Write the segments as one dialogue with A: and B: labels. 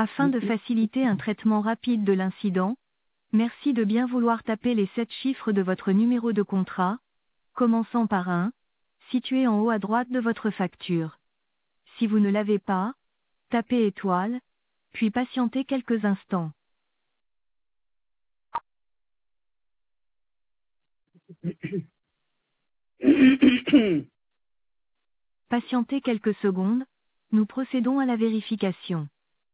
A: Afin de faciliter un traitement rapide de l'incident, merci de bien vouloir taper les 7 chiffres de votre numéro de contrat, commençant par 1, situé en haut à droite de votre facture. Si vous ne l'avez pas, tapez étoile, puis patientez quelques instants. Patientez quelques secondes, nous procédons à la vérification.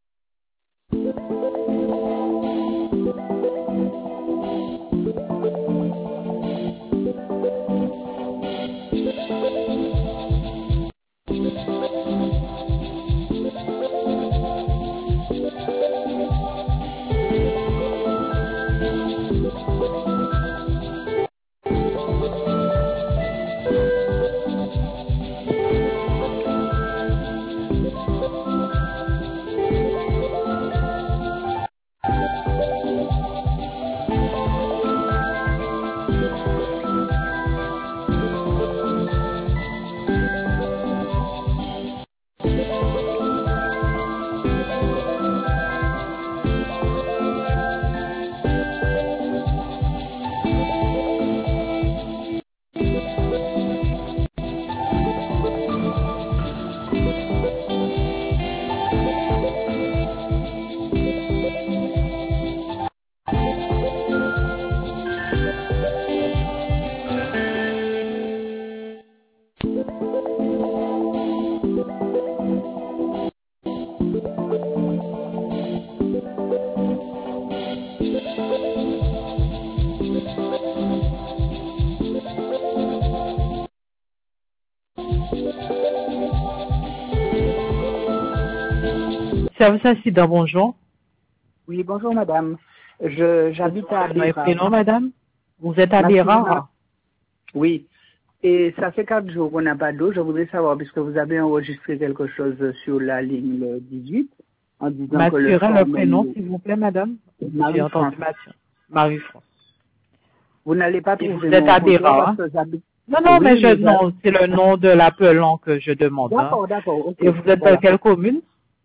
B: Service incident, bonjour.
C: Oui, bonjour madame. J'habite à Béra.
B: Prénom, madame? Vous êtes à Béra?
C: Oui. Et ça fait 4 jours qu'on n'a pas d'eau. Je voudrais savoir, puisque vous avez enregistré quelque chose sur la ligne 18, en disant que
B: le prénom, s'il vous plaît, madame? J'ai entendu Mathieu. Marie-France.
C: Vous n'allez pas trouver
B: vous êtes à Béra, Non, non,
C: oui,
B: mais non, c'est le nom de l'appelant que je demande.
C: D'accord, d'accord. Okay.
B: Et vous êtes dans quelle commune?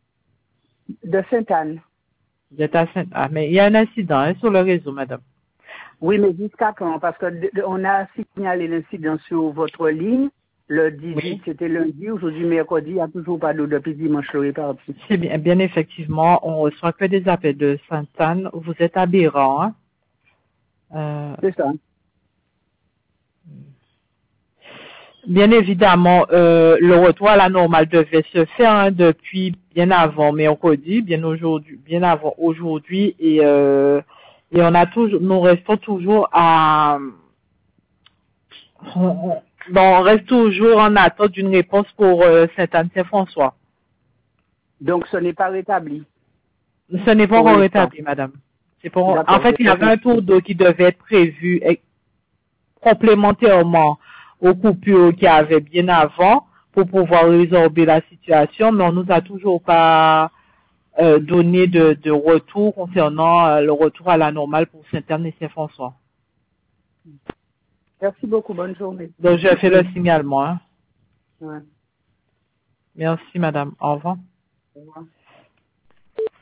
C: De Sainte-Anne.
B: Vous êtes à Sainte-Anne. Mais il y a un incident sur le réseau, madame.
C: Oui, mais jusqu'à quand? Parce qu'on a signalé l'incident sur votre ligne. Le 18, oui. C'était lundi. Aujourd'hui, mercredi, il n'y a toujours pas d'eau depuis dimanche, le réparti.
B: C'est bien, effectivement. On reçoit que des appels de Sainte-Anne. Vous êtes à Béran, hein?
C: C'est ça.
B: Bien évidemment, le retour à la normale devait se faire depuis bien avant mercredi, bien avant aujourd'hui, et on a toujours, nous restons toujours on reste toujours en attente d'une réponse pour Sainte-Anne-Saint-François.
C: Donc ce n'est pas rétabli.
B: Ce n'est pas encore rétabli, madame. En fait, il y avait un tour d'eau qui devait être prévu complémentairement aux coupures qu'il y avait bien avant pour pouvoir résorber la situation, mais on nous a toujours pas donné de retour concernant le retour à la normale pour Sainte-Anne et Saint-François.
C: Merci beaucoup, bonne journée.
B: Donc je fais le signalement.
C: Ouais.
B: Merci madame, au revoir.
C: Au revoir.